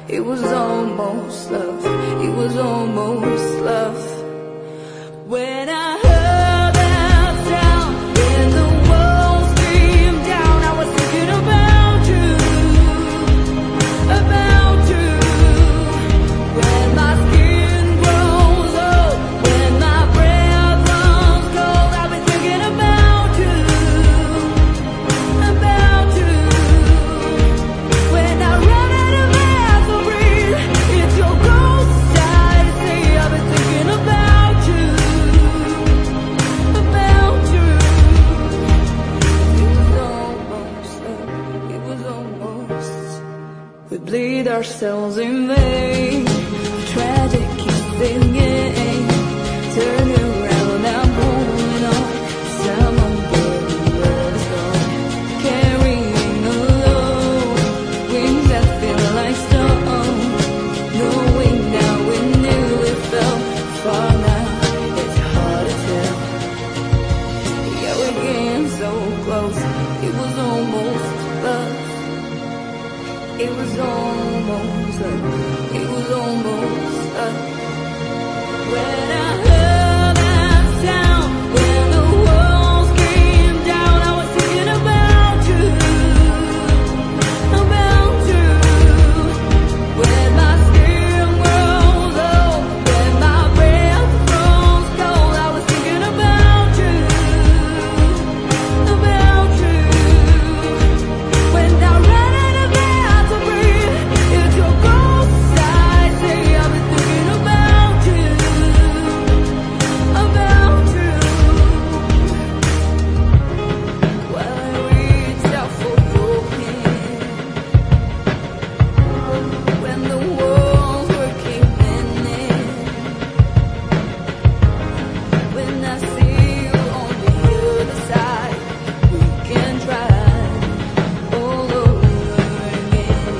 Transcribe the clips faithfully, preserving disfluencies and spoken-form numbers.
It was almost love. It was almost love. When I heard that sound, when the walls came down, I was thinking about you, about you. When my skin grows old, when my breath runs cold, I've been thinking about you, about you. When I run out of air to breathe, it's your ghost I see. I've been thinking about you, about you. It was almost love. It was almost. We bleed ourselves in vain. Tragic keep singing. Turn around, I'm holding on. Someone burning us gone. Carrying a load. Wings that feel like stone. Knowing now we knew it fell far now. It's hard to tell. Yeah, we're getting so close. It was almost love. It was almost love. It was almost love. When I heard that sound, when the walls came down, I was thinking about you, about you. When my skin grows old, when my breath grows cold, I was thinking about you, about you. When I run out of air to breathe, it's your ghost I see. I've been thinking about you, about you. While I reached out for your hand, when the walls were caving in, when I see you on the other side, we can try all over again.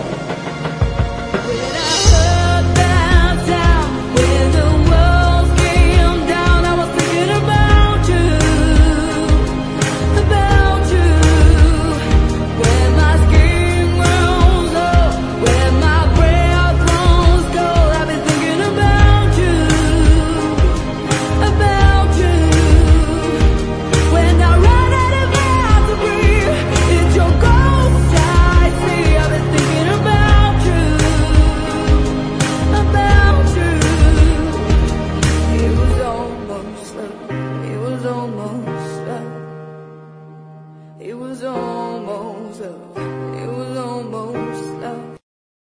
When I heard that sound, when the walls came down, I was thinking about you, about you. When my skin grows old, when my breath runs cold, I've been thinking about you, about you. When I run out of air to breathe, it's your ghost I see. I've been thinking about you, about you. It was almost love. It was almost love. It was almost love.